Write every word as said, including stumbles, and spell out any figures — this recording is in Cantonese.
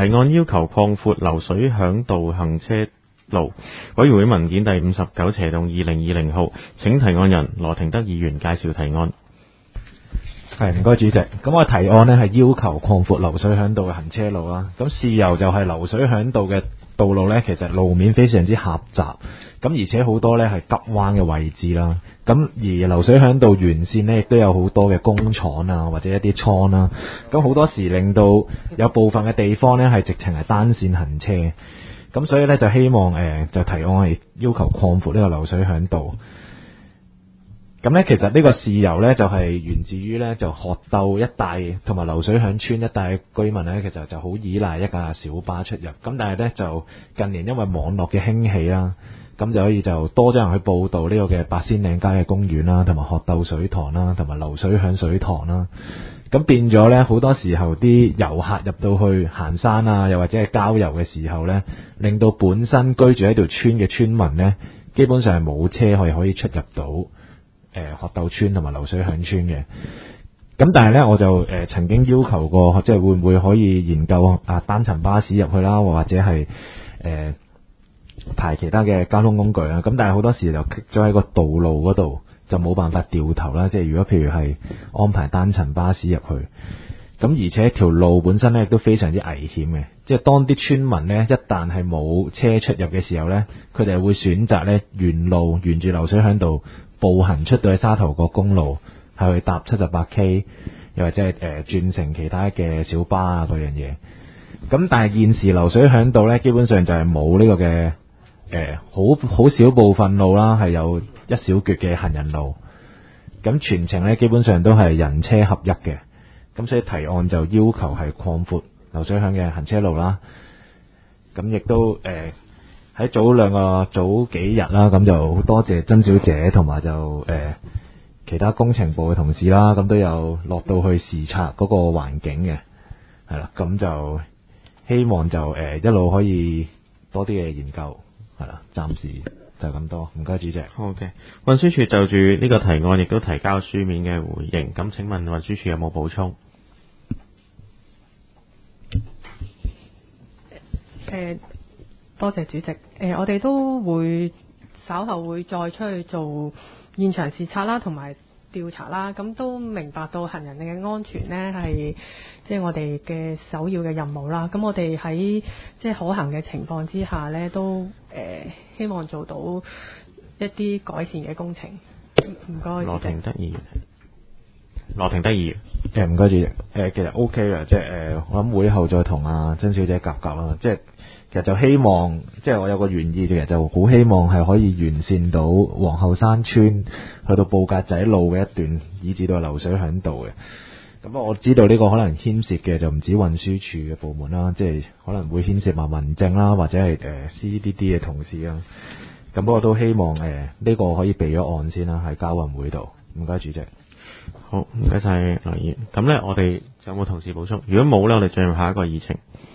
提案要求擴闊流水響道行車路。委員會文件第五十九斜動二零二零號，請提案人羅廷德議員介紹提案。 係，唔該主席。咁我提案呢係要求擴闊流水響道嘅行車路啦。咁事由就係流水響道嘅道路呢，其實路面非常之狹窄，咁而且好多呢係急彎嘅位置啦。咁而流水響道沿線呢，亦都有好多嘅工廠啊，或者一啲倉啦。咁好多時令到有部分嘅地方呢係直情係單線行車。咁所以呢，就希望誒、呃、就提案係要求擴闊呢個流水響道。咁呢，其實呢個事由呢，就係、是、源自於呢，就學鬥一帶同埋流水響村一帶嘅居民呢，其實就好依賴一架小巴出入。咁但係呢，就近年因為網絡嘅興起啦，咁就可以就多咗人去報導呢個嘅八仙嶺街嘅公園啦，同埋學鬥水塘啦，同埋流水響水塘啦。咁變咗呢，好多時候啲遊客入到去行山啊，又或者係郊遊嘅時候呢，令到本身居住喺條村嘅村民呢，基本上係冇車可以可以出入到。誒、呃、學鬥村同埋流水響村嘅，咁但係呢，我就誒、呃、曾經要求過，即係會唔會可以研究啊單層巴士入去啦，或者係誒、呃、排其他嘅交通工具啦。咁但係好多時就棘咗喺個道路嗰度，就冇辦法掉頭啦。即係如果譬如係安排單層巴士入去，咁而且條路本身呢亦都非常之危險嘅。即係當啲村民呢，一旦係冇車出入嘅時候呢，佢哋會選擇呢沿路沿住流水響道步行出到去沙頭角公路，係去搭七十八 K， 又或者係誒轉乘其他嘅小巴啊嗰樣嘢。咁但係現時流水響道呢，基本上就係冇呢個嘅誒好好少部分路啦，係有一小橛嘅行人路。咁全程呢，基本上都係人車合一嘅。咁所以提案就要求係擴闊流水響嘅行車路啦。咁亦都誒。呃喺早兩個早幾日啦，咁就好多謝曾小姐同埋就誒、呃、其他工程部嘅同事啦，咁都有落到去視察嗰個環境嘅，係啦，咁就希望就誒、呃、一路可以多啲嘅研究，係啦，暫時就咁多，唔該主席。 好嘅，運輸署就住呢個提案亦都提交書面嘅回應，咁請問運輸署有冇補充？ 誒、呃。多謝主席。誒、呃，我哋都會稍後會再出去做現場視察啦，同埋調查啦。咁都明白到行人嘅安全呢係即係我哋嘅首要嘅任務啦。咁我哋喺即係可行嘅情況之下呢，都誒、呃、希望做到一啲改善嘅工程。唔該。 羅廷德議員。羅廷德議員。 誒唔該主席。誒、呃、其實 OK 啦，即係誒、呃、我諗會後再同阿曾小姐夾夾啦，即係。其實就希望，即係我有個原意，其實就好希望係可以完善到皇后山村去到布格仔路嘅一段，以至到流水響道嘅。咁我知道呢個可能牽涉嘅就唔止運輸署嘅部門啦，即係可能會牽涉埋民政啦，或者係誒 C D D 嘅同事啦。咁不過都希望誒呢、呃這個可以備咗案先啦，喺交運會度。唔該主席。 好，唔該晒梁議員。咁呢，我哋仲有冇同事補充？如果冇呢，我哋進入下一個議程。